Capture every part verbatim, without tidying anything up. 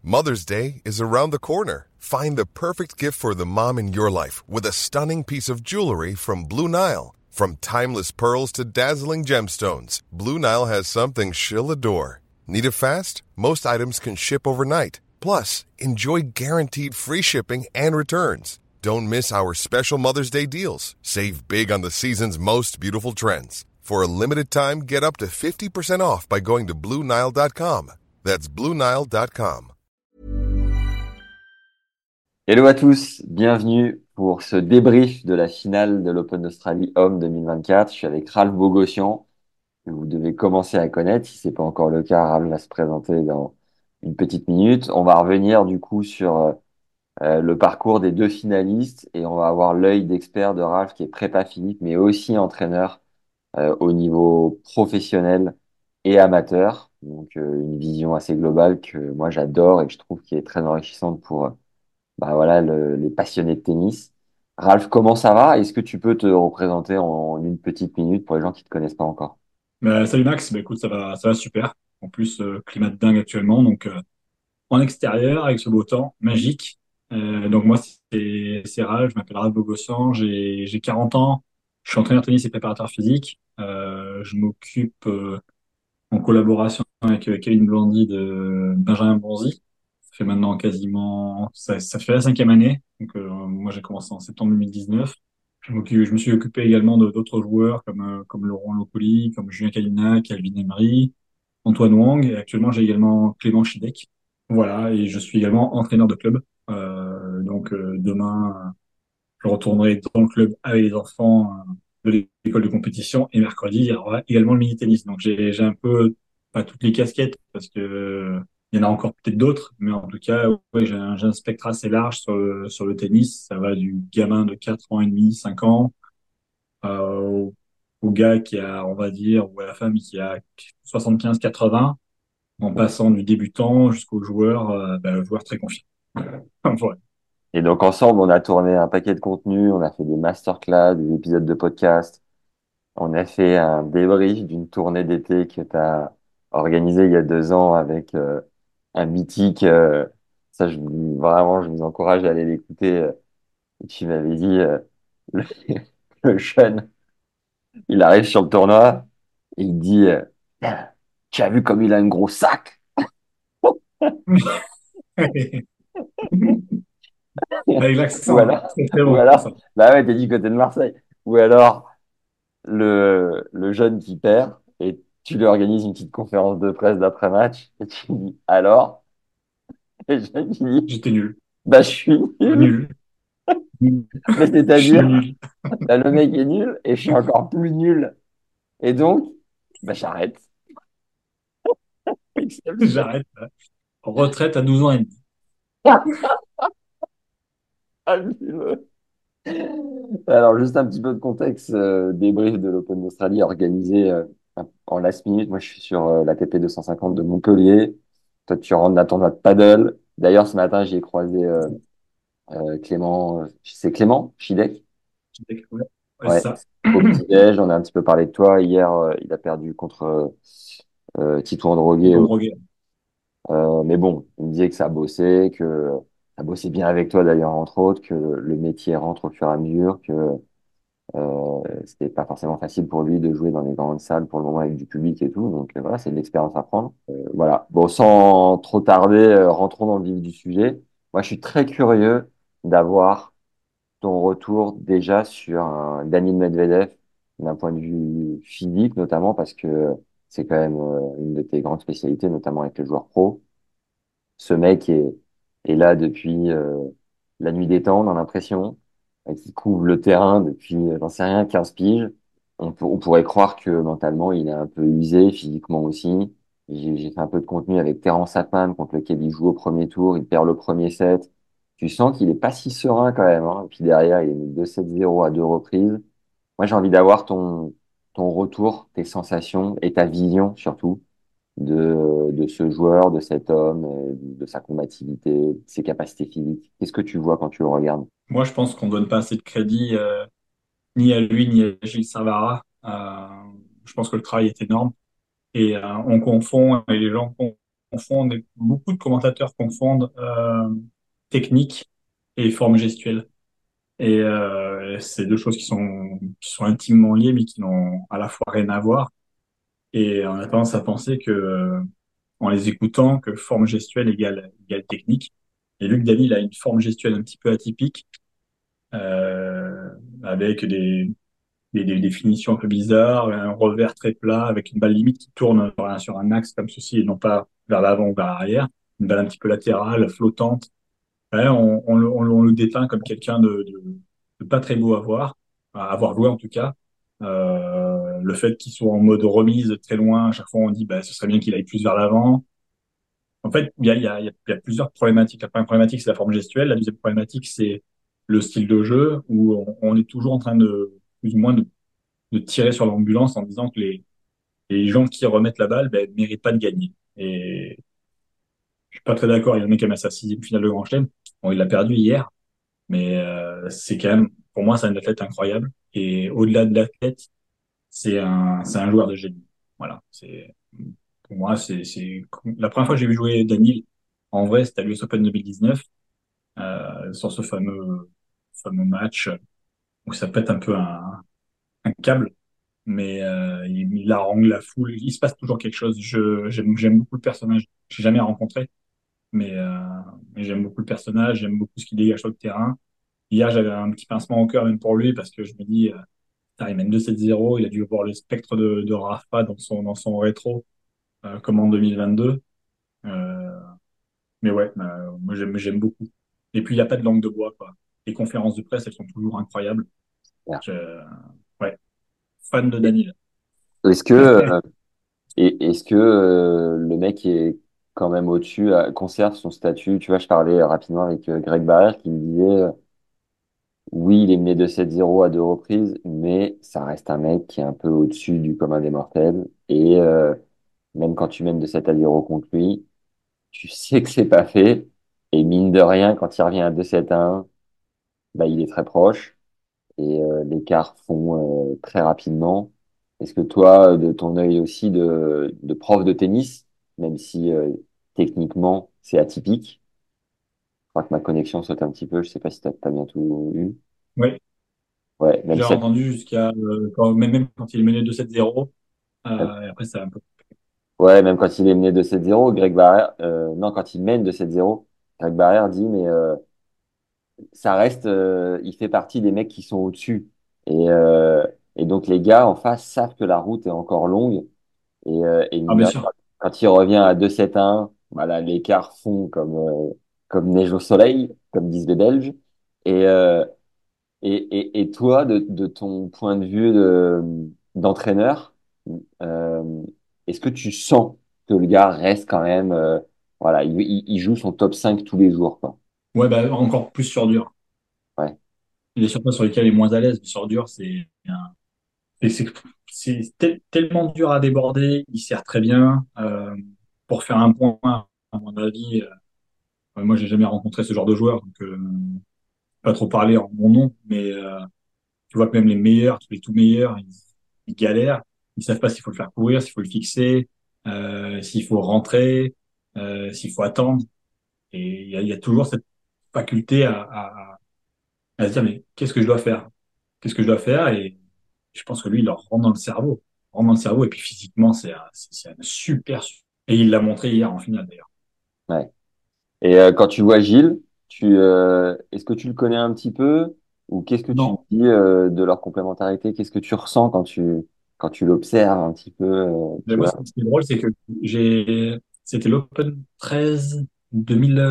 Mother's Day is around the corner. Find the perfect gift for the mom in your life with a stunning piece of jewelry from Blue Nile. From timeless pearls to dazzling gemstones, Blue Nile has something she'll adore. Need it fast? Most items can ship overnight. Plus, enjoy guaranteed free shipping and returns. Don't miss our special Mother's Day deals. Save big on the season's most beautiful trends. For a limited time, get up to fifty percent off by going to Blue Nile dot com. That's Blue Nile dot com. Hello à tous, bienvenue pour ce débrief de la finale de l'Open d'Australie Homme deux mille vingt-quatre. Je suis avec Ralph Bogossian, que vous devez commencer à connaître. Si ce n'est pas encore le cas, Ralph va se présenter dans une petite minute. On va revenir du coup sur euh, le parcours des deux finalistes et on va avoir l'œil d'expert de Ralph qui est prépa physique mais aussi entraîneur euh, au niveau professionnel et amateur. Donc euh, une vision assez globale que moi j'adore et que je trouve qui est très enrichissante pour bah voilà, le- les passionnés de tennis. Ralph, comment ça va? Est-ce que tu peux te représenter en une petite minute pour les gens qui te connaissent pas encore? Bah, salut Max, bah, écoute, ça va, ça va super. En plus, euh, climat de dingue actuellement, donc euh, en extérieur avec ce beau temps magique. Euh, donc moi, c'est c'est Ralph, je m'appelle Ralph Bogossian, j'ai j'ai quarante ans, je suis entraîneur tennis et préparateur physique. Euh, je m'occupe euh, en collaboration avec euh, Kevin Blondy de Benjamin Bonzi. Ça fait maintenant quasiment, ça, ça fait la cinquième année. Donc euh, moi, j'ai commencé en septembre deux mille dix-neuf. Je m'occupe, je me suis occupé également de d'autres joueurs comme, euh, comme Laurent Locoli, comme Julien Calina, Calvin Emery, Antoine Wang, et actuellement j'ai également Clément Chidec. Voilà, et je suis également entraîneur de club. Euh, donc euh, demain, je retournerai dans le club avec les enfants euh, de l'école de compétition, et mercredi, il y aura également le mini-tennis. Donc j'ai j'ai un peu, pas toutes les casquettes, parce que euh, il y en a encore peut-être d'autres, mais en tout cas, ouais, j'ai un, j'ai un spectre assez large sur le, sur le tennis. Ça va du gamin de quatre ans et demi, cinq ans, euh, au, au gars qui a, on va dire, ou à la femme qui a soixante-quinze quatre-vingts, en passant du débutant jusqu'au joueur, euh, ben, joueur très confiant. Voilà. Et donc ensemble, on a tourné un paquet de contenus, on a fait des masterclass, des épisodes de podcast, on a fait un débrief d'une tournée d'été que tu as organisée il y a deux ans avec euh, un mythique. Euh, ça, je vous, vraiment, je vous encourage à aller l'écouter. Euh, tu m'avais dit, euh, le, le jeune, il arrive sur le tournoi et il dit, euh, Putain, tu as vu comme il a un gros sac? Avec Ou l'accent, là. alors, C'est très ou bon, alors, ça. bah ouais, t'es du côté de Marseille. Ou alors, le, le jeune qui perd et tu lui organises une petite conférence de presse d'après-match et tu lui dis, alors? Et le jeune qui dit, J'étais nul. bah, je suis nul. Nul. Nul. Mais Je suis c'est-à-dire, nul. bah, le mec est nul et je suis encore plus nul. Et donc, bah, j'arrête. Exception. J'arrête. Là. Retraite à douze ans et demi. Alors, juste un petit peu de contexte, euh, débrief de l'Open d'Australie organisé euh, en last minute. Moi, je suis sur euh, l'A T P deux cent cinquante de Montpellier. Toi, tu rentres dans ton tournoi de paddle. D'ailleurs, ce matin, j'ai croisé euh, euh, Clément, euh, c'est Clément Chidec. Ouais, ouais, c'est Ouais, ça. au petit-déj, on a un petit peu parlé de toi. Hier, euh, il a perdu contre euh, euh, Tito Et Androgué. comme Roguet. Euh, mais bon, il me disait que ça bossait, que ça bossait bien avec toi d'ailleurs, entre autres, que le métier rentre au fur et à mesure, que Euh, c'était pas forcément facile pour lui de jouer dans les grandes salles pour le moment avec du public et tout. Donc euh, voilà, c'est de l'expérience à prendre. Euh, voilà. Bon, sans trop tarder, euh, rentrons dans le vif du sujet. Moi, je suis très curieux d'avoir ton retour déjà sur un Daniil Medvedev d'un point de vue physique, notamment parce que c'est quand même euh, une de tes grandes spécialités, notamment avec les joueurs pro. Ce mec est, est là depuis euh, la nuit des temps, on a l'impression, euh, qui couvre le terrain depuis, euh, j'en sais rien, quinze piges. On, peut- on pourrait croire que mentalement, il est un peu usé, physiquement aussi. J'ai j'ai fait un peu de contenu avec Terence Sapin, contre lequel il joue au premier tour, il perd le premier set. Tu sens qu'il est pas si serein quand même, hein. Et puis derrière, il est mis deux sept zéro à deux reprises. Moi, j'ai envie d'avoir ton, ton retour, tes sensations et ta vision surtout de, de ce joueur, de cet homme, euh, de sa combativité, de ses capacités physiques. Qu'est-ce que tu vois quand tu le regardes? Moi, je pense qu'on donne pas assez de crédit euh, ni à lui, ni à Gilles Savara. Euh, je pense que le travail est énorme. Et euh, on confond, et les gens confondent, beaucoup de commentateurs confondent euh, technique et forme gestuelle. Et euh, c'est deux choses qui sont, qui sont intimement liées, mais qui n'ont à la fois rien à voir. Et on a tendance à penser que, euh, en les écoutant, que forme gestuelle égale, égale technique. Et vu que Dani, il a une forme gestuelle un petit peu atypique, euh, avec des, des, des définitions un peu bizarres, un revers très plat, avec une balle limite qui tourne sur un, sur un axe comme ceci, et non pas vers l'avant ou vers l'arrière, une balle un petit peu latérale, flottante. Ouais, on, on, le, on, le on le dépeint comme quelqu'un de, de, de pas très beau à voir, à avoir joué en tout cas. Euh, le fait qu'il soit en mode remise très loin, à chaque fois on dit bah, ce serait bien qu'il aille plus vers l'avant. En fait, il y a, il y a, il y a il y a plusieurs problématiques. La première problématique, c'est la forme gestuelle. La deuxième problématique, c'est le style de jeu où on, on est toujours en train de, plus ou moins, de, de tirer sur l'ambulance en disant que les, les gens qui remettent la balle ben, méritent pas de gagner. Et je suis pas très d'accord. Il y a un mec qui a mis sa sixième finale de Grand Chelem. Bon, il l'a perdu hier, mais euh, c'est quand même, pour moi, c'est un athlète incroyable. Et au-delà de l'athlète, c'est un, c'est un joueur de génie. Voilà. C'est, pour moi, c'est, c'est, la première fois que j'ai vu jouer Daniel, en vrai, c'était à l'U S Open deux mille dix-neuf, euh, sur ce fameux, fameux match où ça pète un peu un, un câble, mais euh, il, il harangue la foule. Il se passe toujours quelque chose. Je, j'aime, j'aime beaucoup le personnage. Je l'ai jamais rencontré, mais, euh, mais j'aime beaucoup le personnage. J'aime beaucoup ce qu'il dégage sur le terrain. Hier, j'avais un petit pincement au cœur même pour lui parce que je me dis, euh, putain, il mène deux sept zéro. Il a dû voir le spectre de, de Rafa dans son, dans son rétro, euh, comme en deux mille vingt-deux. Euh, mais ouais, euh, moi j'aime, j'aime beaucoup. Et puis il n'y a pas de langue de bois, quoi. Les conférences de presse, elles sont toujours incroyables. Voilà. Je, ouais, fan de Daniel. Est-ce que, euh, et- est-ce que euh, le mec est quand même au-dessus, euh, conserve son statut? Tu vois, je parlais rapidement avec euh, Greg Barrère qui me disait, euh, oui, il est mené de sept zéro à deux reprises, mais ça reste un mec qui est un peu au-dessus du commun des mortels. Et euh, même quand tu mènes de sept à zéro contre lui, tu sais que c'est pas fait. Et mine de rien, quand il revient à deux sept à un, bah, il est très proche. Et euh, l'écart fond euh, très rapidement. Est-ce que toi, de ton œil aussi de, de prof de tennis, même si euh, techniquement c'est atypique, je crois que ma connexion saute un petit peu, je sais pas si tu as bien tout eu. Oui, Ouais, même j'ai cette, entendu jusqu'à euh, quand, même, même quand il menait deux sept zéro. Euh, et après, c'est un peu. ouais, même quand il est mené de sept zéro, Greg Barrère, euh, non, quand il mène de sept zéro, Greg Barrère dit, mais euh, ça reste, euh, il fait partie des mecs qui sont au-dessus. Et, euh, et donc les gars en face savent que la route est encore longue. Et, euh, et Ah, mine de bien rien, sûr. quand il revient à deux sept un, voilà, l'écart fond comme, euh, comme neige au soleil, comme disent les Belges. Et, euh, et, et, et toi, de, de ton point de vue de, d'entraîneur, euh, est-ce que tu sens que le gars reste quand même, euh, voilà, il, il, il joue son top cinq tous les jours, quoi. Ouais, bah, encore plus sur dur. Ouais, Il est surfaces sur lesquelles il est moins à l'aise, mais sur dur, c'est un- c'est c'est- c'est tel- tellement dur à déborder. Il sert très bien. Euh, pour faire un point, à mon avis, euh, moi, j'ai jamais rencontré ce genre de joueur, donc euh, pas trop parler en mon nom, mais euh, tu vois que même les meilleurs, tous les tout meilleurs, ils, ils galèrent. Ils savent pas s'il faut le faire courir, s'il faut le fixer, euh, s'il faut rentrer, euh, s'il faut attendre. Et il y a, il y a toujours cette faculté à, à, à se dire, mais qu'est-ce que je dois faire? Qu'est-ce que je dois faire? Et je pense que lui, il leur rentre dans le cerveau. Rentre dans le cerveau. Et puis physiquement, c'est un, c'est c'est un super. Et il l'a montré hier en finale, d'ailleurs. ouais. Et euh, quand tu vois Gilles, tu, euh, est-ce que tu le connais un petit peu ou qu'est-ce que tu Non. dis euh, de leur complémentarité? Qu'est-ce que tu ressens quand tu quand tu l'observes un petit peu, euh, Mais tu moi, vois? ce qui est drôle, c'est que j'ai, c'était l'Open treize deux mille,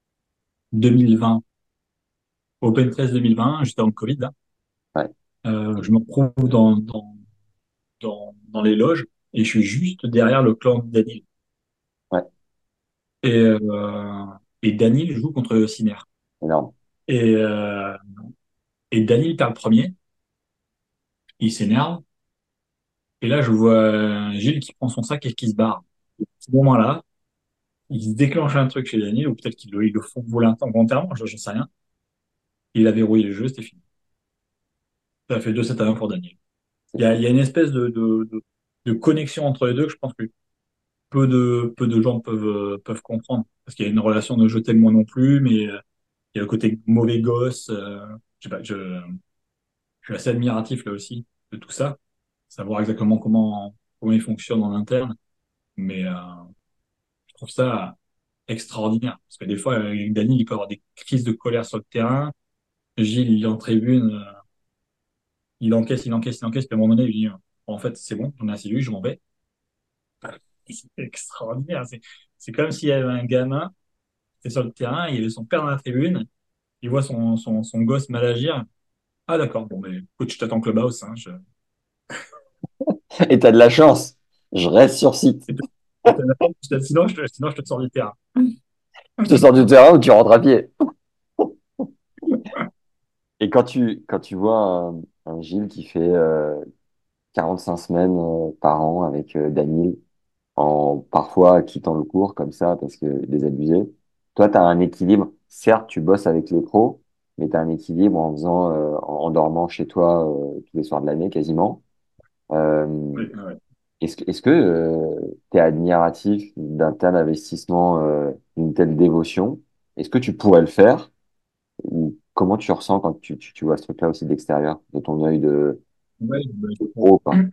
deux mille vingt. Open treize deux mille vingt, j'étais en Covid, là. Ouais, Euh, je me retrouve dans, dans, dans, dans les loges et je suis juste derrière le clan de Daniel. ouais, Et, euh, et Daniel joue contre Sinner. énorme. Et, euh, et Daniel perd le premier, il s'énerve. Et là, je vois euh, Gilles qui prend son sac et qui se barre. À ce moment-là, il se déclenche un truc chez Daniel, ou peut-être qu'il le, il le font volontairement, je j'en sais rien. Il a verrouillé le jeu, c'était fini. Ça a fait deux sept à un pour Daniel. C'est Il y a, fou. il y a une espèce de, de, de, de connexion entre les deux que je pense que peu de, peu de gens peuvent, euh, peuvent comprendre. Parce qu'il y a une relation de je t'aime moi non plus, mais euh, il y a le côté mauvais gosse. Euh, je sais pas, je, je suis assez admiratif là aussi de tout ça. Savoir exactement comment, comment ils fonctionnent en interne. Mais euh, je trouve ça extraordinaire. Parce que des fois, avec Dani, il peut avoir des crises de colère sur le terrain. Gilles, il est en tribune, euh, il encaisse, il encaisse, il encaisse, puis à un moment donné, il dit, euh, bon, en fait, c'est bon, j'en ai assez vu, je m'en vais. Et c'est extraordinaire. C'est, c'est comme s'il y avait un gamin qui était sur le terrain, il y avait son père dans la tribune, il voit son, son, son gosse mal agir. Ah, d'accord, bon, mais coach, je t'attends clubhouse, hein, je... Et t'as de la chance. Je reste sur site. Et te- et te- sinon, je te, sinon, je te sors du terrain. Je te sors du terrain ou tu rentres à pied. Et quand tu, quand tu vois un, un Gilles qui fait euh, quarante-cinq semaines euh, par an avec euh, Daniel, en parfois quittant le cours comme ça parce que des abusés, toi, tu as un équilibre. Certes, tu bosses avec les pros, mais tu as un équilibre en faisant, euh, en en dormant chez toi euh, tous les soirs de l'année quasiment. Euh, Oui, ouais. est-ce que, est-ce que tu es admiratif d'un tel investissement, euh, d'une telle dévotion? Est-ce que tu pourrais le faire? Ou comment tu ressens quand tu, tu, tu vois ce truc-là aussi de l'extérieur, de ton œil de, Ouais, bah, de je pro, quoi?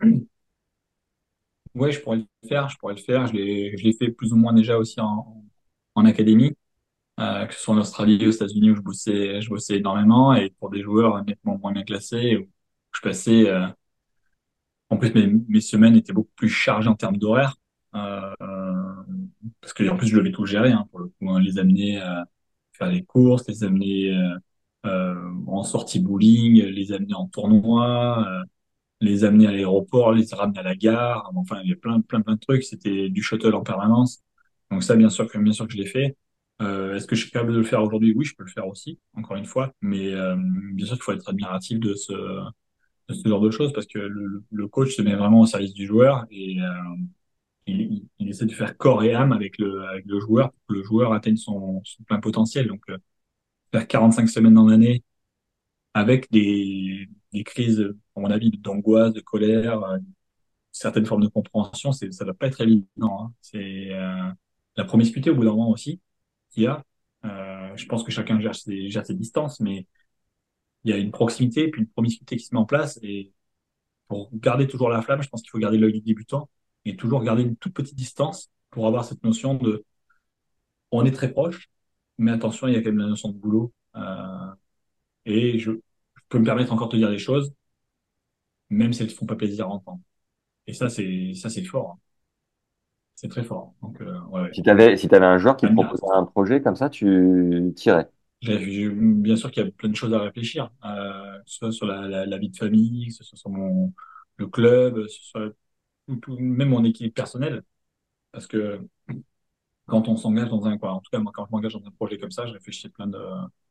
ouais, je pourrais le faire, je pourrais le faire. Je l'ai, je l'ai fait plus ou moins déjà aussi en, en académie, euh, que ce soit en Australie, aux États-Unis où je bossais, je bossais énormément et pour des joueurs nettement moins bien classés où je passais, euh, en plus mes, mes semaines étaient beaucoup plus chargées en termes d'horaire, euh, euh, parce que en plus je devais tout gérer, hein, pour le coup, hein, les amener à faire les courses, les amener euh, euh, en sortie bowling, les amener en tournoi, euh, les amener à l'aéroport, les ramener à la gare. Enfin, il y a plein, plein, plein de trucs. C'était du shuttle en permanence. Donc ça, bien sûr que, bien sûr que je l'ai fait. Euh, est-ce que je suis capable de le faire aujourd'hui? Oui, je peux le faire aussi, encore une fois. Mais euh, bien sûr qu'il faut être admiratif de ce, de ce genre de choses parce que le, le coach se met vraiment au service du joueur et euh, il, il, il essaie de faire corps et âme avec le, avec le joueur pour que le joueur atteigne son, son plein potentiel. Donc, euh, faire quarante-cinq semaines dans l'année avec des, des crises, à mon avis, d'angoisse, de colère, euh, certaines formes de compréhension, c'est, ça va pas être évident, hein. C'est euh, la promiscuité au bout d'un moment aussi qu'il y a. Euh, je pense que chacun gère ses, gère ses distances, mais il y a une proximité puis une promiscuité qui se met en place. Et pour garder toujours la flamme, je pense qu'il faut garder l'œil du débutant et toujours garder une toute petite distance pour avoir cette notion de on est très proche, mais attention, il y a quand même la notion de boulot. Euh, et je, je peux me permettre encore de te dire des choses, même si elles te font pas plaisir à entendre. Et ça, c'est ça, c'est fort, hein. C'est très fort. Donc, euh, ouais, ouais. Si tu avais, si t'avais un joueur qui te proposait Admiratif. un projet comme ça, tu tirais. J'ai- j'ai- Bien sûr qu'il y a plein de choses à réfléchir, euh, que ce soit sur la, la, la vie de famille, que ce soit sur mon, le club, que ce soit tout, tout- même mon équipe personnelle. Parce que quand on s'engage dans un, quoi, en tout cas, moi, quand je m'engage dans un projet comme ça, je réfléchis à plein de,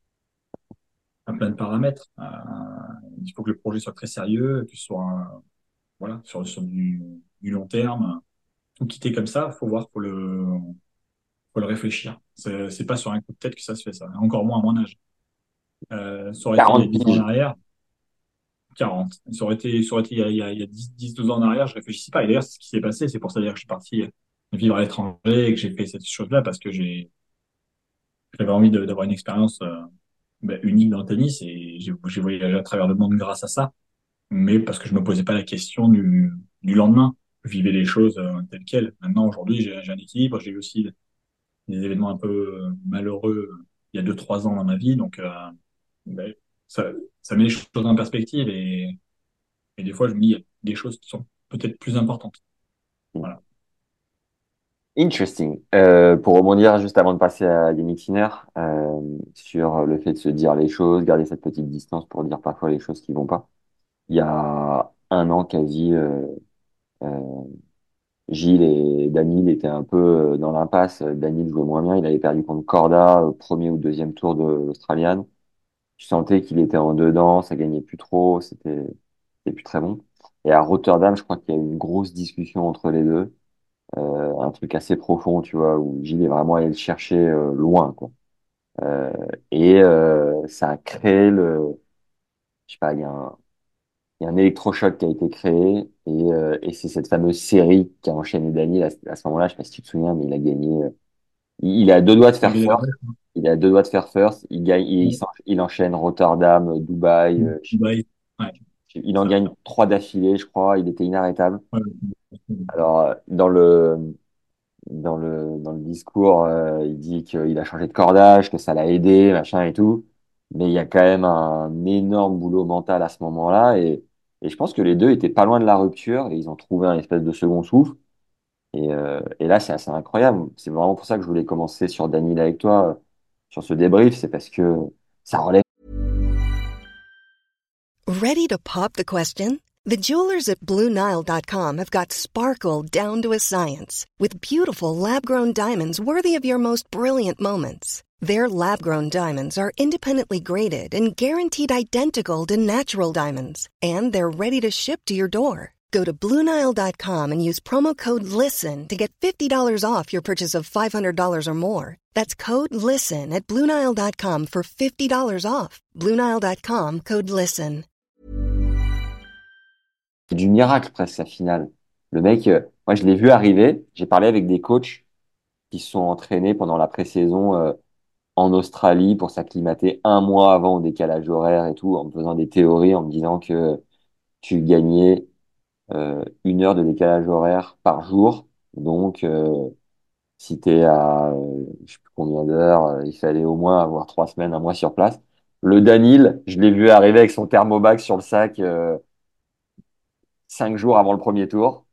à plein de paramètres. Euh, il faut que le projet soit très sérieux, que ce soit, un- voilà, sur, sur du, du long terme. Tout quitter comme ça, faut voir, faut le, faut le réfléchir. C'est c'est pas sur un coup de tête que ça se fait, ça. Encore moins à mon âge. Euh, ça aurait été il y a quarante dix ans en piges. arrière, quarante. Ça aurait été, ça aurait été il y a, il y a, il y a dix, dix, douze ans en arrière, je réfléchissais pas. Et d'ailleurs, c'est ce qui s'est passé. C'est pour ça d'ailleurs que je suis parti vivre à l'étranger et que j'ai fait cette chose-là parce que j'ai, j'avais envie de- d'avoir une expérience euh, ben, unique dans le tennis et j'ai j'ai voyagé à travers le monde grâce à ça. Mais parce que je me posais pas la question du, du lendemain. Je vivais les choses euh, telles quelles. Maintenant, aujourd'hui, j'ai j'ai un équilibre. J'ai eu aussi des événements un peu euh, malheureux euh, il y a deux, trois ans dans ma vie. Donc, euh, ben, ça, ça met les choses en perspective et, et des fois, je me dis, il y a des choses qui sont peut-être plus importantes. Voilà. Interesting. Euh, pour rebondir juste avant de passer à Yannick Sinner, euh, sur le fait de se dire les choses, garder cette petite distance pour dire parfois les choses qui vont pas. Il y a un an quasi, euh, euh, Gilles et Daniel étaient un peu euh, dans l'impasse. Daniel jouait moins bien, il avait perdu contre Corda au premier ou deuxième tour de l'Australian. Tu sentais qu'il était en dedans, ça gagnait plus trop, c'était c'était plus très bon. Et à Rotterdam, je crois qu'il y a eu une grosse discussion entre les deux, euh, un truc assez profond, tu vois, où Gilles est vraiment allé le chercher euh, loin, quoi. Euh, et euh, ça a créé le, je sais pas, il y a un, il y a un électrochoc qui a été créé et, euh, et c'est cette fameuse série qui a enchaîné Daniel à, à ce moment-là. Je sais pas si tu te souviens, mais il a gagné. euh, il, il est à deux doigts de Il faire y avait first. Il est à deux doigts de faire first. Il gagne, il, s'en- il enchaîne Rotterdam, euh, Dubaï. euh, je sais plus. Dubaï. Ouais, Il en ça. gagne trois d'affilée, je crois. Il était inarrêtable. Ouais. Alors, euh, dans le, dans le, dans le discours, euh, il dit qu'il a changé de cordage, que ça l'a aidé, machin et tout. Mais il y a quand même un énorme boulot mental à ce moment-là. Et, et je pense que les deux étaient pas loin de la rupture et ils ont trouvé un espèce de second souffle. Et, euh, et là, c'est assez incroyable. C'est vraiment pour ça que je voulais commencer sur Daniel avec toi, euh, sur ce débrief. C'est parce que ça relève. Ready to pop the question? The jewelers at Blue Nile dot com have got sparkle down to a science with beautiful lab-grown diamonds worthy of your most brilliant moments. Their lab-grown diamonds are independently graded and guaranteed identical to natural diamonds, and they're ready to ship to your door. Go to Blue Nile dot com and use promo code LISTEN to get fifty dollars off your purchase of five hundred dollars or more. That's code LISTEN at Blue Nile dot com for fifty dollars off. Blue Nile dot com, code LISTEN. Du miracle presque, la finale. Le mec, euh, moi, je l'ai vu arriver. J'ai parlé avec des coachs qui se sont entraînés pendant la pré-saison euh, en Australie pour s'acclimater un mois avant au décalage horaire et tout, en me faisant des théories, en me disant que tu gagnais euh, une heure de décalage horaire par jour. Donc, euh, si tu es à euh, je sais plus combien d'heures, euh, il fallait au moins avoir trois semaines, un mois sur place. Le Danil, je l'ai vu arriver avec son thermobag sur le sac euh, cinq jours avant le premier tour.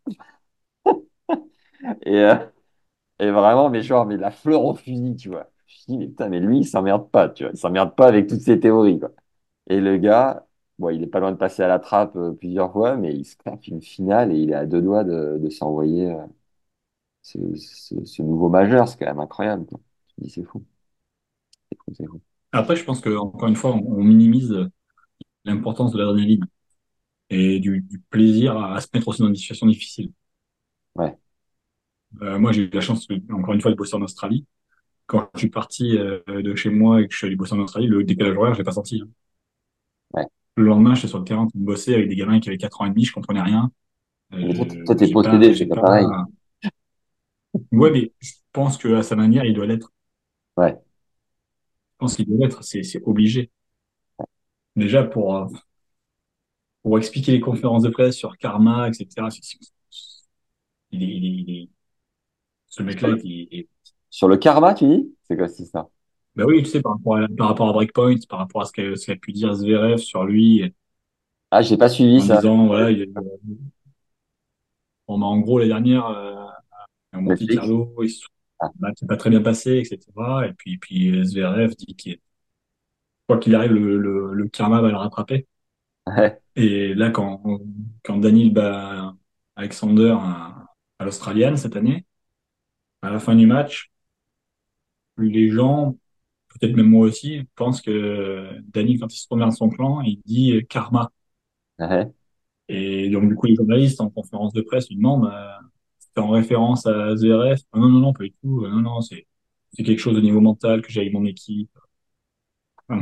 Et, euh, et vraiment, mais genre, mais la fleur au fusil, tu vois. Je me suis dit, mais putain, mais lui, il s'emmerde pas, tu vois. Il s'emmerde pas avec toutes ces théories, quoi. Et le gars, bon, il est pas loin de passer à la trappe euh, plusieurs fois, mais il se tape une finale et il est à deux doigts de, de s'envoyer euh, ce, ce, ce nouveau majeur. C'est quand même incroyable, quoi. Je me dis, c'est fou, c'est fou, c'est fou. Après, je pense que encore une fois, on, on minimise l'importance de l'adrénaline et du, du plaisir à, à se mettre aussi dans des situations difficiles. Ouais, Euh, moi, j'ai eu la chance, de- encore une fois, de bosser en Australie. Quand je suis parti euh, de chez moi et que je suis allé bosser en Australie, le décalage horaire, je l'ai pas senti, hein. ouais. Le lendemain, j'étais sur le terrain en train de bosser avec des gamins qui avaient quatre ans et demi, je comprenais rien. Mais toi, Euh, toi, t'es j'ai pas, possédé, c'est j'ai pas pas. pareil. Ouais, mais je pense que à sa manière, il doit l'être. Ouais, Je pense qu'il doit l'être. C'est, c'est obligé. Déjà pour euh, pour expliquer les conférences de presse sur Karma, et cetera. c'est- c'est- Il est, il est, il est- ce sur mec-là, le, il est, sur le karma, tu dis? C'est quoi, c'est ça? bah oui, tu sais, par rapport à, par rapport à Breakpoint, par rapport à ce qu'a ce qu'a pu dire Zverev sur lui, Ah, j'ai pas suivi en ça. disant, voilà, il, bon, bah, en gros, la dernière, euh, à Monte Netflix? Carlo, il se- Ah, bah, c'est pas très bien passé, et cetera. Et puis, puis euh, Zverev dit qu'il, quoi qu'il arrive, le, le, le karma va le rattraper. ouais, Et là, quand, quand Daniel bat Alexander à, à l'Australian cette année, à la fin du match, les gens, peut-être même moi aussi, pensent que Daniel, quand il se retourne vers son clan, il dit euh, karma. ouais. Et donc, du coup, les journalistes en conférence de presse lui demandent, euh, c'est en référence à Zverev. Ah non, non, non, pas du tout. Euh, Non, non, c'est, c'est quelque chose au niveau mental que j'ai avec mon équipe. Ah,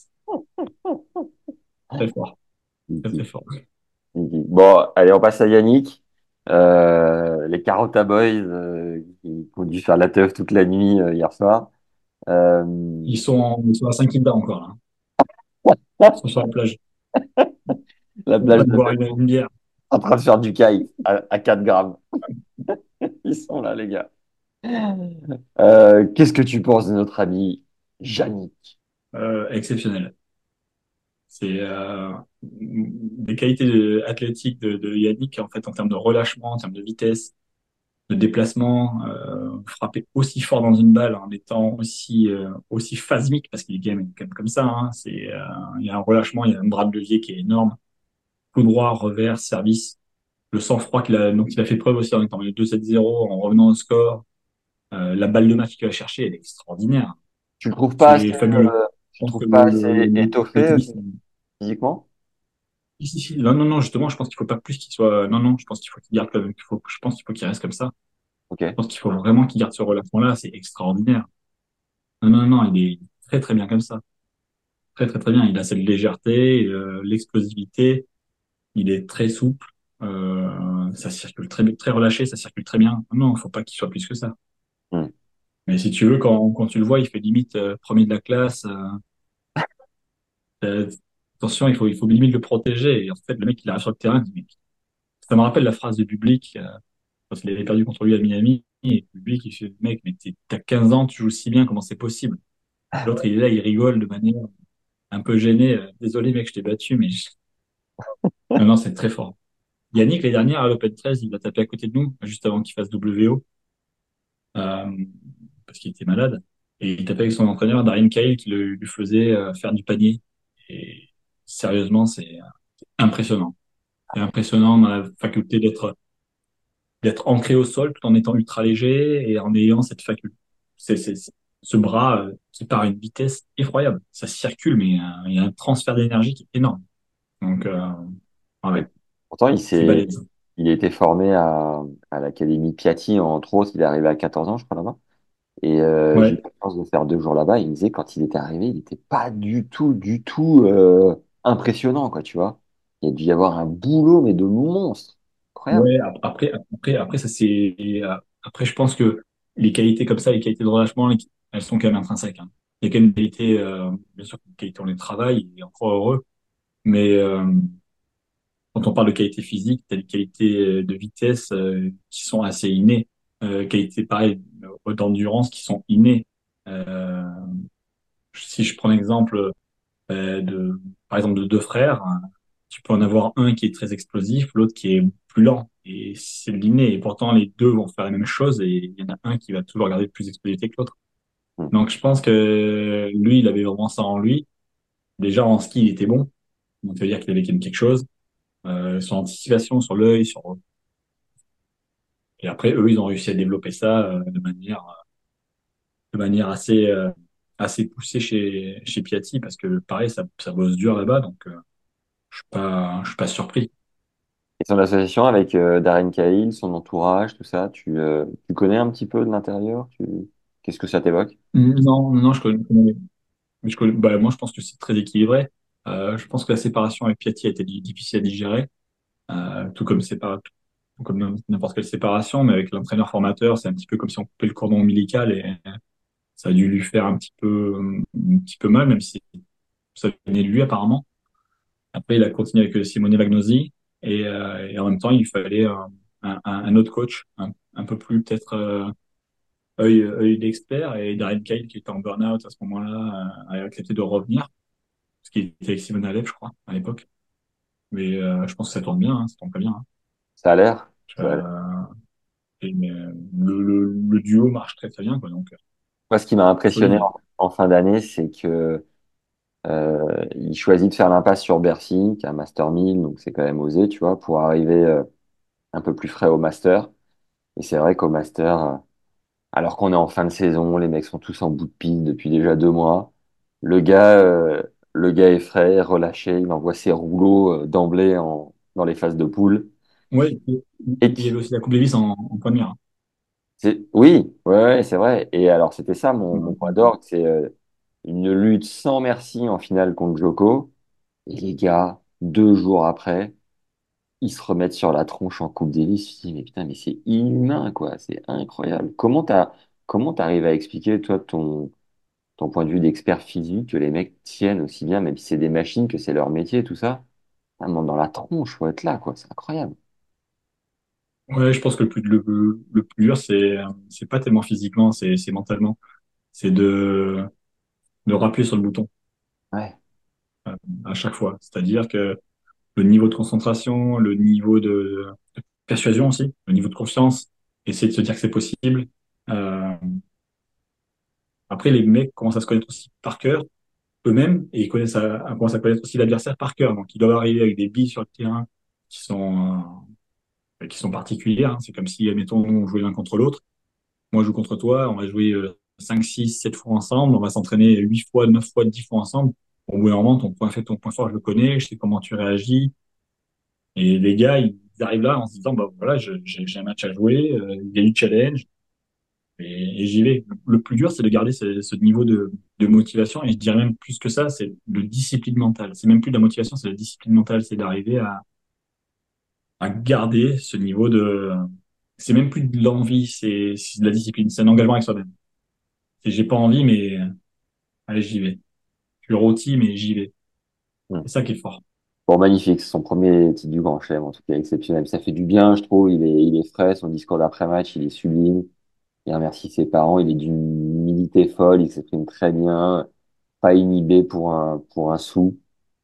très fort, très, très fort. Bon, allez, on passe à Yannick. Euh, les Carota Boys euh, qui ont dû faire la teuf toute la nuit euh, hier soir. Euh, Ils sont, en- ils sont à cinq kilomètres encore, là. Ils sont sur la plage. la Ils sont en plage train de de boire une, une bière. en train de faire du kite à, à quatre grammes. Ils sont là, les gars. Euh, qu'est-ce que tu penses de notre ami Yannick? Euh, exceptionnel. C'est euh, des qualités de- athlétiques de, de Yannick, en fait, en termes de relâchement, en termes de vitesse, de déplacement, euh, frapper aussi fort dans une balle en étant aussi euh, aussi phasmique, parce qu'il est quand même, quand même comme ça, hein. C'est euh, il y a un relâchement, il y a un bras de levier qui est énorme, coup droit, revers, service, le sang-froid qu'il a donc il a fait preuve aussi en étant mené deux sept zéro en revenant au score. Euh, la balle de match qu'il va chercher, elle est extraordinaire. Tu le trouves pas assez, C'est fabuleux. euh, Je tu le pense que trouves pas le, le, assez le, le étoffé euh, tennis, physiquement? si, si, si. Non, non, non, justement, je pense qu'il faut pas plus qu'il soit. Non, non, je pense qu'il faut qu'il garde comme. qu'il faut, je pense qu'il faut qu'il reste comme ça. Je Ok. pense qu'il faut vraiment qu'il garde ce relâchement-là. C'est extraordinaire. Non, non, non, il est très, très bien comme ça. Très, très, très bien. Il a cette légèreté, euh, l'explosivité. il est très souple, euh, ça circule très, très relâché, ça circule très bien. Non, faut pas qu'il soit plus que ça. Hmm. Mais si tu veux, quand, quand tu le vois, il fait limite euh, premier de la classe. Euh, euh, attention, il faut, il faut limite le protéger. Et en fait, le mec, il arrive sur le terrain, il dit, mais- ça me rappelle la phrase de Bublik euh, quand il avait perdu contre lui à Miami. Et Bublik, il fait, mec, mais t'es- t'as quinze ans, tu joues si bien, comment c'est possible? L'autre, il est là, il rigole de manière un peu gênée. Euh, Désolé, mec, je t'ai battu, mais je- non, non, c'est très fort. Yannick, l'année dernière, à l'Open treize, il a tapé à côté de nous, juste avant qu'il fasse W O, euh, parce qu'il était malade. Et il tapait avec son entraîneur, Darren Cahill, qui le, lui faisait euh, faire du panier. Et sérieusement, c'est impressionnant. C'est impressionnant dans la faculté d'être d'être ancré au sol tout en étant ultra léger et en ayant cette faculté. C'est, c'est, c'est- ce bras euh, qui part à une vitesse effroyable. Ça circule, mais euh, il y a un transfert d'énergie qui est énorme. Donc, euh, ah Et ouais, pourtant, il c'est s'est, balèze. il a été formé à, à l'Académie Piatti, entre autres. Il est arrivé à quatorze ans, je crois, là-bas. Et euh, j'ai eu Ouais, la chance de faire deux jours là-bas. Il me disait, quand il était arrivé, il n'était pas du tout, du tout euh, impressionnant, quoi, tu vois. Il y a dû y avoir un boulot, mais de monstre. Incroyable. ouais. ap- Après, après, après, ça c'est. euh, Après, je pense que les qualités comme ça, les qualités de relâchement, elles sont quand même intrinsèques. Hein. Il y a quand même des qualités, euh, bien sûr, des qualités on les travaille, et encore heureux. Mais euh, quand on parle de qualité physique, t'as des qualités euh, de vitesse euh, qui sont assez innées, euh, qualités pareil euh, d'endurance qui sont innées. Euh, si je prends l'exemple euh, de, par exemple, de deux frères, hein, tu peux en avoir un qui est très explosif, l'autre qui est plus lent. Et c'est de l'inné. Et pourtant, les deux vont faire la même chose et il y en a un qui va toujours garder plus d'explosivité que l'autre. Hmm. Donc, je pense que lui, il avait vraiment ça en lui. Déjà, en ski, il était bon. Donc, ça veut dire qu'il avait quand même quelque chose. Euh, son anticipation sur l'œil, sur et après, eux, ils ont réussi à développer ça euh, de manière, de manière assez, euh, assez poussée chez, chez Piatti, parce que pareil, ça, ça bosse dur là-bas, donc euh, je suis pas, je suis pas surpris. Et son association avec euh, Darren Cahill, son entourage, tout ça, tu, euh, tu connais un petit peu de l'intérieur? Tu... Qu'est-ce que ça t'évoque? Non, non, je connais, mais je connais- bah, moi, je pense que c'est très équilibré. Euh, je pense que la séparation avec Piatti a été di- difficile à digérer, euh, tout comme sépara- tout comme n'importe quelle séparation, mais avec l'entraîneur formateur, c'est un petit peu comme si on coupait le cordon ombilical et ça a dû lui faire un petit peu, un petit peu mal, même si ça venait de lui apparemment. Après, il a continué avec Simone Vagnosi et, euh, et en même temps, il fallait un, un, un autre coach, un, un peu plus peut-être euh, œil, œil d'expert. Et Darren Cahill, qui était en burn-out à ce moment-là, euh, a accepté de revenir, parce qu'il était avec Simone Alep, je crois, à l'époque. Mais euh, je pense que ça tourne bien, hein, ça tourne pas bien. Hein. Ça a l'air. Ça a l'air. Euh, et, mais, euh, le, le, le duo marche très très bien, quoi, donc euh, Moi, ce qui m'a impressionné solide. en, en fin d'année, c'est que euh, il choisit de faire l'impasse sur Bercy, qui est un Master mille, donc c'est quand même osé, tu vois, pour arriver euh, un peu plus frais au Master. Et c'est vrai qu'au Master, euh, alors qu'on est en fin de saison, les mecs sont tous en bout de piste depuis déjà deux mois. Le gars, euh, le gars est frais, relâché, il envoie ses rouleaux euh, d'emblée en, dans les phases de poule. Ouais, il Et il y avait qui- aussi la Coupe Davis en, en point de mire. Hein. c'est, oui, ouais, ouais, c'est vrai. Et alors, c'était ça mon, mon Donc, point d'orgue, c'est euh, une lutte sans merci en finale contre Djoko. Et les gars, deux jours après, ils se remettent sur la tronche en Coupe Davis. Je me dis, mais putain, mais c'est inhumain, quoi. C'est incroyable. Comment t'as, comment t'arrives à expliquer, toi, ton, ton point de vue d'expert physique, que les mecs tiennent aussi bien, même si c'est des machines, que c'est leur métier, tout ça? Ah, monte dans la tronche, faut être là, quoi. C'est incroyable. ouais, je pense que le plus, le, le plus dur, c'est, c'est pas tellement physiquement, c'est, c'est mentalement. C'est de, de rappuyer sur le bouton Ouais. euh, à chaque fois. C'est-à-dire que le niveau de concentration, le niveau de, de persuasion aussi, le niveau de confiance, essayer de se dire que c'est possible. Euh, après, les mecs commencent à se connaître aussi par cœur, eux-mêmes, et ils connaissent à, à- commencent à connaître aussi l'adversaire par cœur. Donc, ils doivent arriver avec des billes sur le terrain qui sont, euh, qui sont particulières. Hein. C'est comme si, admettons, nous, on jouait l'un contre l'autre. Moi, je joue contre toi, on va jouer euh, cinq, six, sept fois ensemble, on va s'entraîner huit fois, neuf fois, dix fois ensemble. Au bout d'un moment, ton point faible, ton point fort, je le connais, je sais comment tu réagis. Et les gars, ils arrivent là en se disant, bah voilà, je- j'ai j'ai un match à jouer, euh, il y a eu challenge, et, et j'y vais. Le plus dur, c'est de garder ce, ce niveau de, de motivation, et je dirais même plus que ça, c'est de discipline mentale. C'est même plus de la motivation, c'est de la discipline mentale, c'est d'arriver à, à garder ce niveau de, c'est même plus de l'envie, c'est, c'est de la discipline, c'est un engagement avec soi-même. C'est j'ai pas envie, mais allez, j'y vais. Je suis rôti, mais j'y vais. Hmm. C'est ça qui est fort. Bon, magnifique, c'est son premier titre du Grand Chelem, en tout cas exceptionnel. Ça fait du bien, je trouve. Il est, il est frais, son discours d'après-match, il est sublime. Il remercie ses parents, il est d'une humilité folle, il s'exprime très bien, pas inhibé pour un, pour un sou.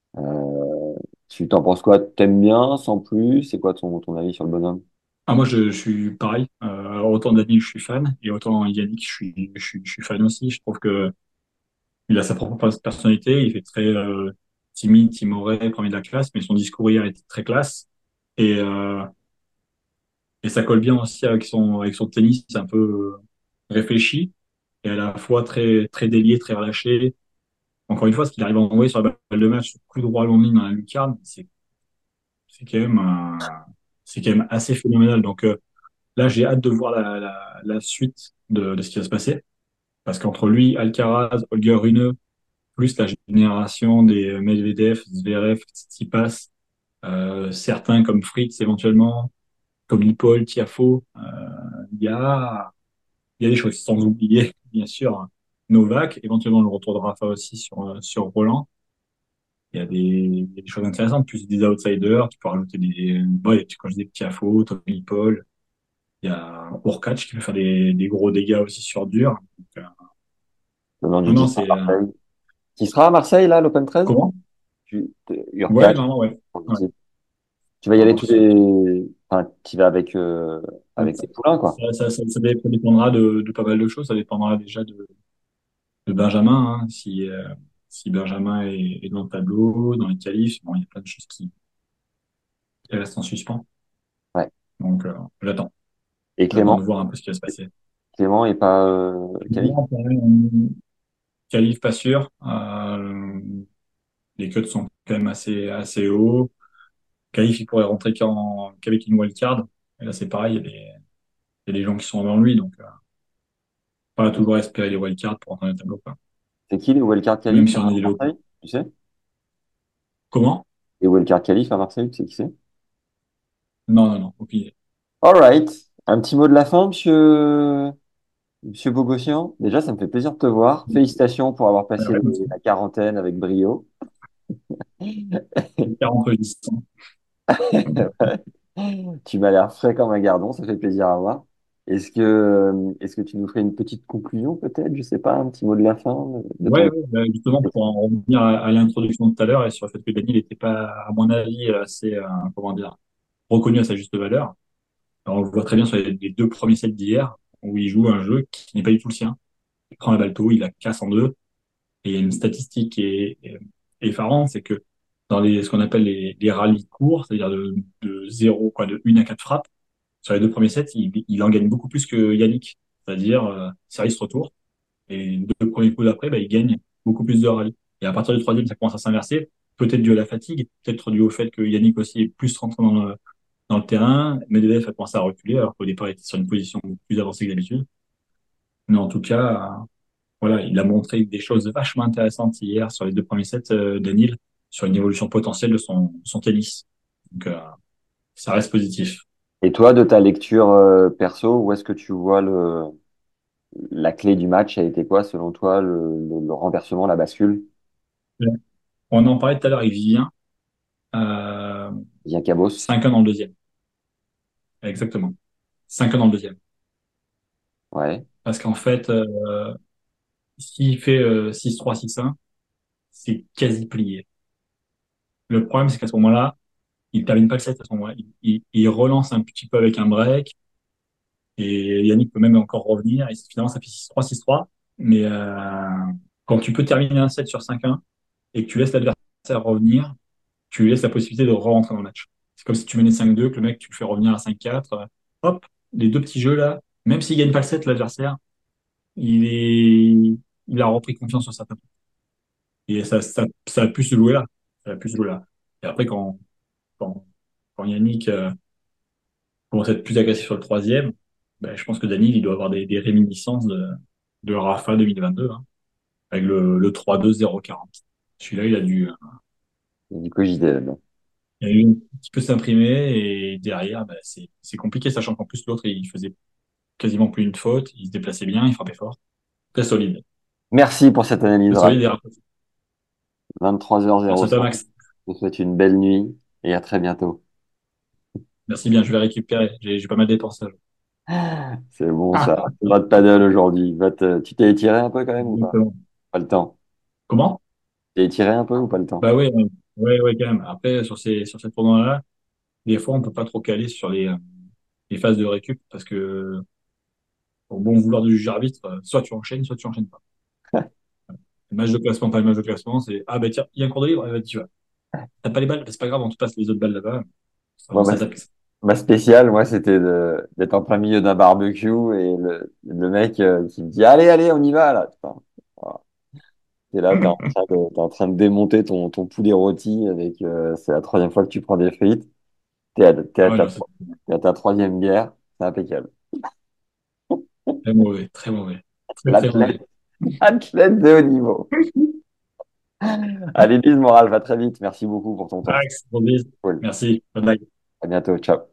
Euh, tu t'en penses quoi? T'aimes bien, sans plus? C'est quoi ton, ton avis sur le bonhomme? Ah, moi, je, je suis pareil. Euh, autant Daniel, je suis fan, et autant Yannick, je suis, je suis, je suis fan aussi. Je trouve que il a sa propre personnalité. Il fait très euh, timide, timoré, premier de la classe, mais son discours hier était très classe. Et, euh, et ça colle bien aussi avec son, avec son tennis un peu euh, réfléchi et à la fois très, très délié, très relâché. Encore une fois, ce qu'il arrive à envoyer sur la balle de match, coup droit long ligne dans la lucarne, c'est, c'est quand même, euh, c'est quand même assez phénoménal. Donc euh, là, j'ai hâte de voir la, la, la suite de, de ce qui va se passer. Parce qu'entre lui, Alcaraz, Holger Rune, plus la génération des Medvedev, Zverev, Tsitsipas, euh, certains comme Fritz éventuellement, comme Paul, Tiafoe, euh, il y a, il y a des choses sans oublier, bien sûr, Novak, éventuellement le retour de Rafa aussi sur, euh, sur Roland. Il y a des, il y a des choses intéressantes, plus des outsiders, tu peux rajouter des, ouais, quand je dis Tiafoe, Tommy Paul, il y a Urkac qui peut faire des, des gros dégâts aussi sur dur. Donc, euh, Venant non, du non, dix à c'est, euh, Marseille. Tu seras à Marseille, là, l'Open treize? comment? Tu, Ouais, Urkac, non, non, ouais. Ouais. tu vas y Non, aller non, tous c'est- les, enfin, tu vas avec, euh, avec les poulains, quoi. ça, ça, ça, ça dé- ça dépendra de, de pas mal de choses. Ça dépendra déjà de, de Benjamin, hein. Si, euh, si Benjamin est, est dans le tableau, dans les qualifs, bon, il y a plein de choses qui, qui restent en suspens. Ouais. Donc, euh, j'attends. Et J'attends Clément, de voir un peu ce qui va se passer. Clément est pas, euh, quali? Bon, pareil, euh, qualif, pas sûr. Euh, les cuts sont quand même assez, assez hauts. Qualif, il pourrait rentrer qu'en, qu'avec une wildcard. Et là, c'est pareil, il y a des, il y a des gens qui sont avant lui, donc, euh, pas toujours espérer les wildcards pour entrer dans le tableau, quoi. C'est qui les wildcard Même qualif si à on est des locaux. Marseille? Tu sais? Comment? Les wildcard qualif à Marseille, tu sais qui c'est? Non, non, non, aucune idée. All right. Un petit mot de la fin, monsieur, monsieur Bogossian. Déjà, ça me fait plaisir de te voir. Félicitations pour avoir Ouais, passé ouais, les- la quarantaine avec brio. quarante registres. Tu m'as l'air frais comme un gardon, ça fait plaisir à voir. Est-ce que, est-ce que tu nous ferais une petite conclusion, peut-être? Je sais pas, un petit mot de la fin de de Ouais, ton. ouais, bah, justement, pour en revenir à, à l'introduction de tout à l'heure et sur le fait que Daniel n'était pas, à mon avis, assez, euh, comment dire, reconnu à sa juste valeur. Alors, on le voit très bien sur les, les deux premiers sets d'hier, où il joue un jeu qui n'est pas du tout le sien. Il prend la balle tôt, il la casse en deux. Et il y a une statistique qui est, est effarante, c'est que dans les, ce qu'on appelle les, les rallyes courts, c'est-à-dire de, de zéro, quoi, de une à quatre frappes, sur les deux premiers sets, il, il en gagne beaucoup plus que Yannick. C'est-à-dire, euh, service-retour. Et deux premiers coups d'après, bah, il gagne beaucoup plus de rallyes. Et à partir du troisième, ça commence à s'inverser. Peut-être dû à la fatigue, peut-être dû au fait que Yannick aussi est plus rentré dans le, dans le terrain. Medvedev a commencé à reculer, alors qu'au départ, il était sur une position plus avancée que d'habitude. Mais en tout cas, euh, voilà, il a montré des choses vachement intéressantes hier sur les deux premiers sets, euh, Daniel, sur une évolution potentielle de son, son tennis. Donc, euh, ça reste positif. Et toi, de ta lecture euh, perso, où est-ce que tu vois le, la clé du match a été quoi, selon toi, le, le, le renversement, la bascule? On en parlait tout à l'heure avec Vivien, euh, Bien Cabos. cinq ans dans le deuxième. Exactement. Cinq ans dans le deuxième. Ouais. Parce qu'en fait, euh, s'il fait euh, six trois, six un, c'est quasi plié. Le problème, c'est qu'à ce moment-là, il termine pas le set à ce moment-là. Il, il, il relance un petit peu avec un break et Yannick peut même encore revenir. Et finalement, ça fait six trois, six trois. Mais euh, quand tu peux terminer un set sur cinq un et que tu laisses l'adversaire revenir, tu lui laisses la possibilité de re-rentrer dans le match. C'est comme si tu menais cinq deux, que le mec, tu le fais revenir à cinq quatre. euh, hop, les deux petits jeux là, même s'il gagne pas le set, l'adversaire, il est, il a repris confiance sur sa table. Et ça, ça, ça a pu se jouer là. Ça a pu se jouer là. Et après, quand, quand, quand Yannick euh, commence à être plus agressif sur le troisième, ben, je pense que Daniel, il doit avoir des, des réminiscences de, de Rafa deux mille vingt-deux, hein, avec le, le trois deux zéro quarante. Celui-là, il a dû, Du coup, j'y vais là-dedans. Il y a eu un petit peu s'imprimer et derrière, bah, c'est c'est compliqué, sachant qu'en plus l'autre, il faisait quasiment plus une faute, il se déplaçait bien, il frappait fort. Très solide. Merci pour cette analyse Très rapide. solide et rapide. Merci à toi, vingt-trois heures zéro cinq. Max. Je vous souhaite une belle nuit et à très bientôt. Merci bien, je vais récupérer. J'ai j'ai pas mal dépensé. C'est bon ça. Ah, Va de paddle aujourd'hui. Va te... Tu t'es étiré un peu quand même ou pas? exactement. Pas le temps. Comment? T'es étiré un peu ou pas le temps? Bah oui, oui, oui, oui, quand même. Après, sur ces, sur ces tournois-là, des fois, on peut pas trop caler sur les, euh, les phases de récup parce que, pour bon vouloir du juge arbitre, euh, soit tu enchaînes, soit tu enchaînes pas. Le match de classement, pas le match de classement, c'est, ah, bah tiens, il y a un cours de libre, eh ben, tu vas. T'as pas les balles, bah, c'est pas grave, on te passe les autres balles là-bas. Moi, On ma, s'attaque. ma spéciale, moi, c'était de- d'être en plein milieu d'un barbecue et le, le mec euh, qui me dit, allez, allez, on y va là. Putain. Voilà. T'es là, t'es en train de, t'es en train de démonter ton, ton poulet rôti avec, euh, c'est la troisième fois que tu prends des frites. T'es à, t'es à Ah ouais, ta, non, c'est t'es à ta troisième bière. C'est impeccable. très mauvais, très mauvais. Très, très mauvais. L'athlète, athlète de haut niveau. Allez, Lise Morale, va très vite. Merci beaucoup pour ton temps. Max, Robise, Cool. merci. Bye bye. À bientôt. Ciao.